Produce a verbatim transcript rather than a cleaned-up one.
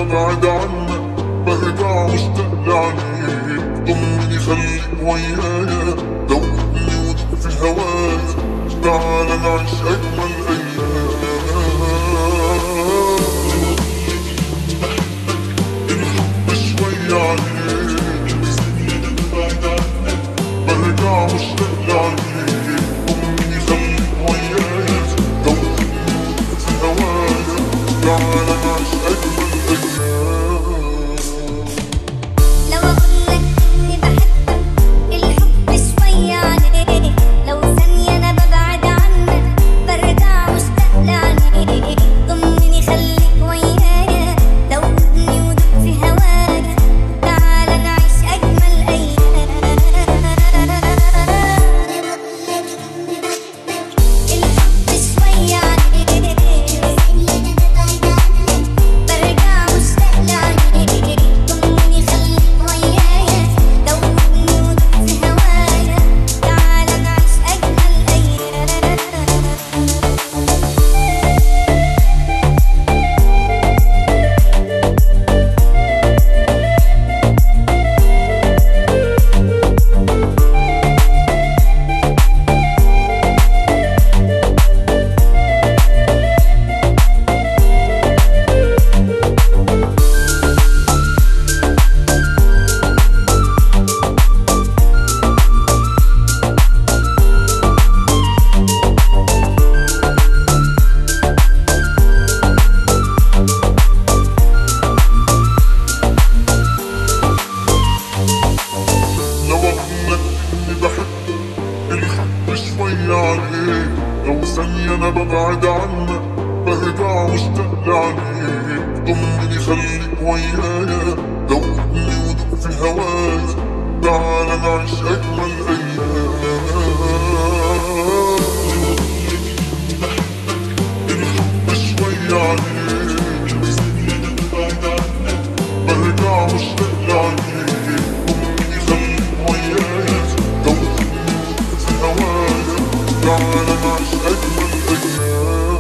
ببعد عنك برجع مشتاق لعينيك. ضمني خليك ويايا دوبني ودوب في هوايا، تعال نعيش أجمل أيام. الحب شوي عليك برجع مشتاق لعينيك. ضمني خليك ويايا دوبني ودوب في هوايا، تعال نعيش أجمل أيام. لو أقولك إني بحبك الحب شوي عليك، لو ثانية أنا ببعد عنك برجع مشتاق لعينيك. ضمني خليك ويايا دوبني ودوب في هوايا، تعال نعيش أجمل أيام. الحب شوي عليك برجع مشتاق لعينيك. ضمني خليك ويايا دوبني ودوب في هوايا، تعال نعيش أجمل أيام. لو أقولك إني بحبك الحب شوي عليك، لو ثانية أنا ببعد عنك برجع مشتاق لعينيك. ضمني خليك ويايا دوبني ودوب في هوايا، تعال نعيش أجمل أيام. الحب شوي عليك برجع مشتاق لعينيك. ضمني خليك ويايا دوبني ودوب في هوايا، تعال نعيش أجمل أيام.